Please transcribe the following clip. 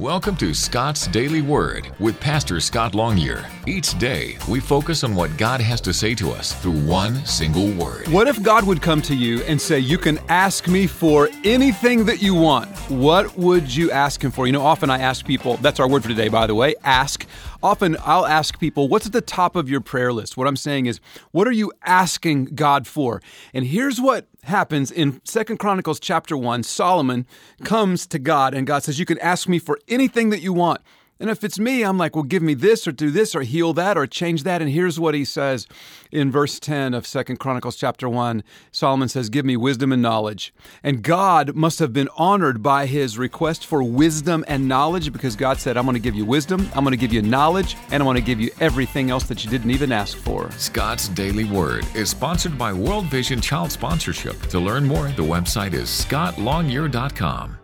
Welcome to Scott's Daily Word with Pastor Scott Longyear. Each day, we focus on what God has to say to us through one single word. What if God would come to you and say, you can ask me for anything that you want? What would you ask him for? Often I ask people, that's our word for today, by the way, ask. Often I'll ask people, what's at the top of your prayer list? What I'm saying is, what are you asking God for? And here's what happens in 2 Chronicles chapter 1. Solomon comes to God and God says, you can ask me for anything that you want. And if it's me, I'm like, well, give me this or do this or heal that or change that. And here's what he says in verse 10 of 2 Chronicles chapter 1. Solomon says, give me wisdom and knowledge. And God must have been honored by his request for wisdom and knowledge because God said, I'm going to give you wisdom, I'm going to give you knowledge, and I'm going to give you everything else that you didn't even ask for. Scott's Daily Word is sponsored by World Vision Child Sponsorship. To learn more, the website is scottlongyear.com.